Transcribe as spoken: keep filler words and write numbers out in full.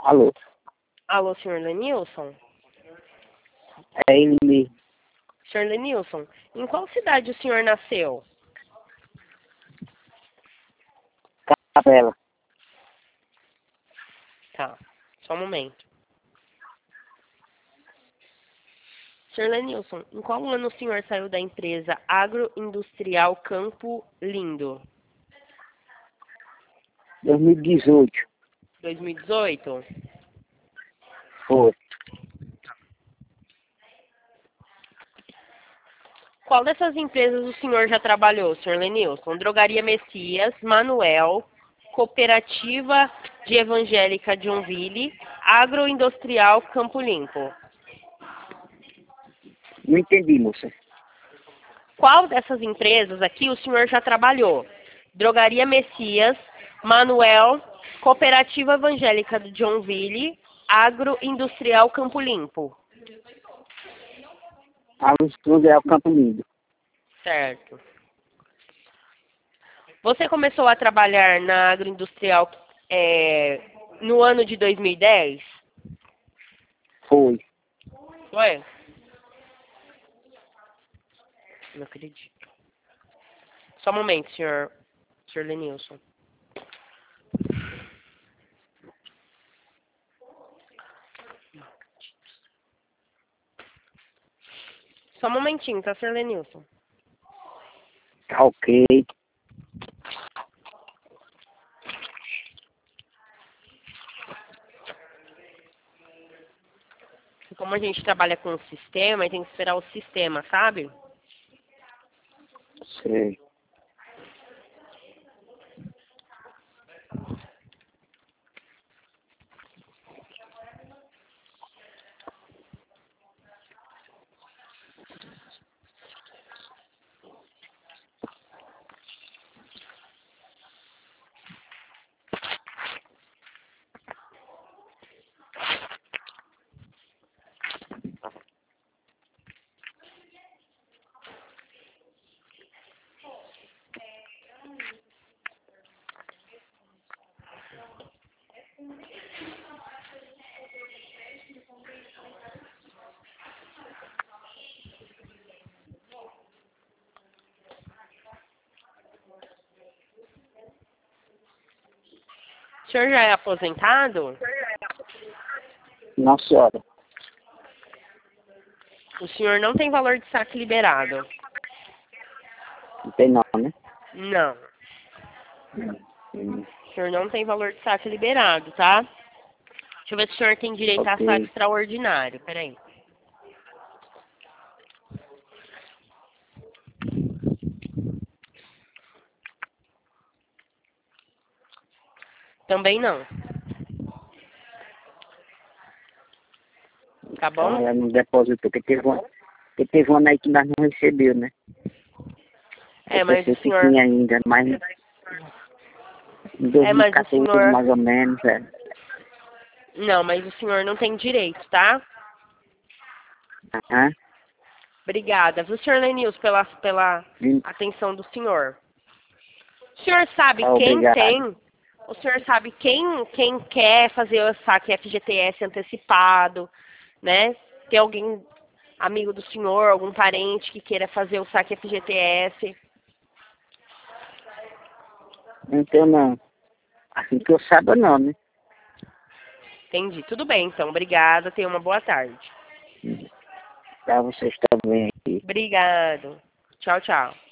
Alô, Alô, senhor Lenilson? é ele mesmo. Senhor Lenilson, em qual cidade o senhor nasceu? Capela, Tá, só um momento. Senhor Lenilson, em qual ano o senhor saiu da empresa agroindustrial Campo Lindo? dois mil e dezoito. dois mil e dezoito? Foi. Qual dessas empresas o senhor já trabalhou, senhor Lenilson? Drogaria Messias, Manuel, Cooperativa de Evangélica Joinville, Agroindustrial Campo Limpo. Não entendi, moça. Qual dessas empresas aqui o senhor já trabalhou? Drogaria Messias, Manuel, Cooperativa Evangélica de Joinville, Agroindustrial Campo Limpo. A luz cruz é o Campo Lindo. Certo. Você começou a trabalhar na agroindustrial é, no ano de dois mil e dez? Foi. Foi? Não acredito. Só um momento, senhor, senhor Lenilson. Só um momentinho, tá, senhor Lenilson? Tá ok. Como a gente trabalha com o sistema, tem que esperar o sistema, sabe? Sei. O senhor já é aposentado? Não, senhora. O senhor não tem valor de saque liberado? Não tem não, né? Não. Hum, O senhor não tem valor de saque liberado, tá? Deixa eu ver se o senhor tem direito a ok. saque extraordinário. Peraí. Também não. Tá Então bom? ela não depositou, porque teve uma, porque teve uma aí que nós não recebeu, né? É, Eu mas pensei o que senhor... tinha ainda, mas em É, mas o dois mil e quatorze senhor... mais ou menos, é. Não, mas o senhor não tem direito, tá? Aham. Obrigada, viu, senhor Lenilson, pela, pela Hum, atenção do senhor. O senhor sabe tá, quem obrigado. tem... O senhor sabe quem, quem quer fazer o saque F G T S antecipado, né? Tem alguém, amigo do senhor, algum parente que queira fazer o saque F G T S? Então não. Assim que eu saiba não, né? Entendi. Tudo bem, então. Obrigada. Tenha uma boa tarde. Pra vocês também. Obrigado. Tchau, tchau.